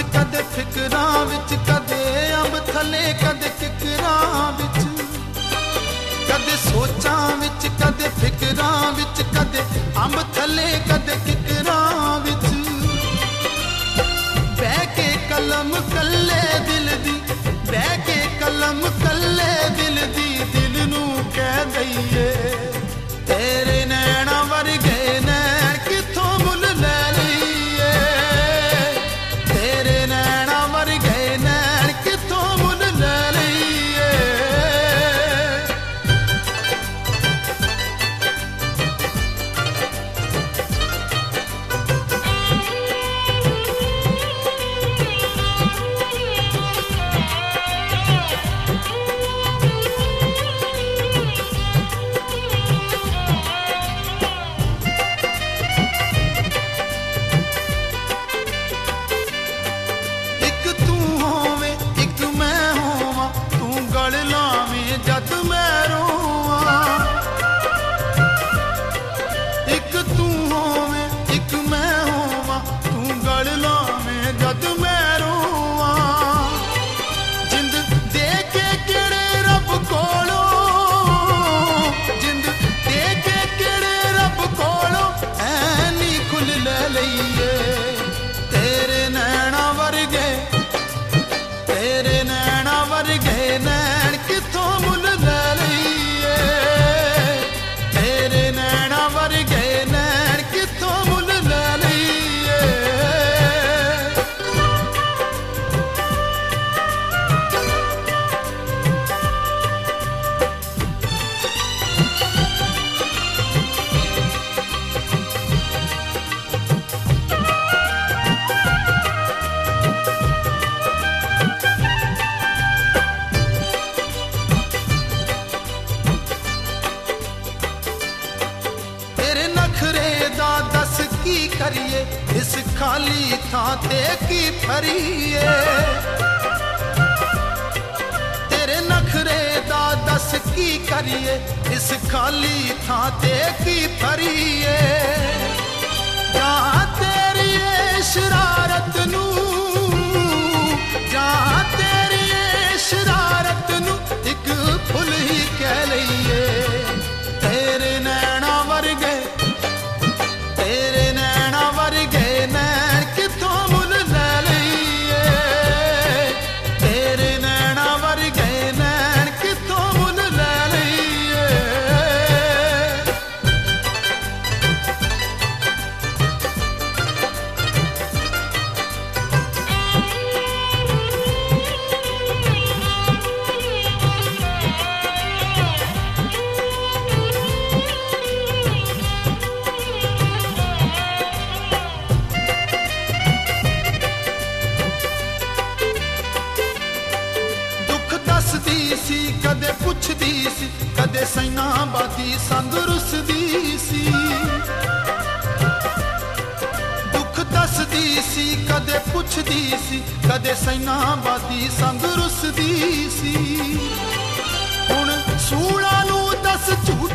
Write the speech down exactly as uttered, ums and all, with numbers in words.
कदे फिकरां विच, कदे अंब थले कदे किकरां विच, कदे सोचां विच कदे फिकरां विच, कदे अंब थले कदे किकरां विच। बह के कलम कल्ले दिल दी, बह के कलम कल्ले दिल दी, दिल नू कह दईए तेरे नैना वर्गे नैन किथों मुल लै लईए, तेरे नैना वर्गे नैन किथों मुल लै लईए। करिए इस खाली थां ते की फरिए, तेरे नखरे दा दस की करिए इस खाली थां ते की फरिए। जहां तेरी शरारत नू, जहां तेरी शरारत नू एक फुल ही कह लईए, तेरे नैना वर्गे तेरे नैना वर्गे नैन किथों मुल लै लईए, तेरे नैना वर्गे नैन किथों मुल लै लईए। सी कदे पुछदी सी, कदे सैना बादी संग रुसदी सी, दुख दसदी सी कदे पुछदी सी, कदे सैना बादी संग रुसदी सी। हुण सूला नू दस झूठ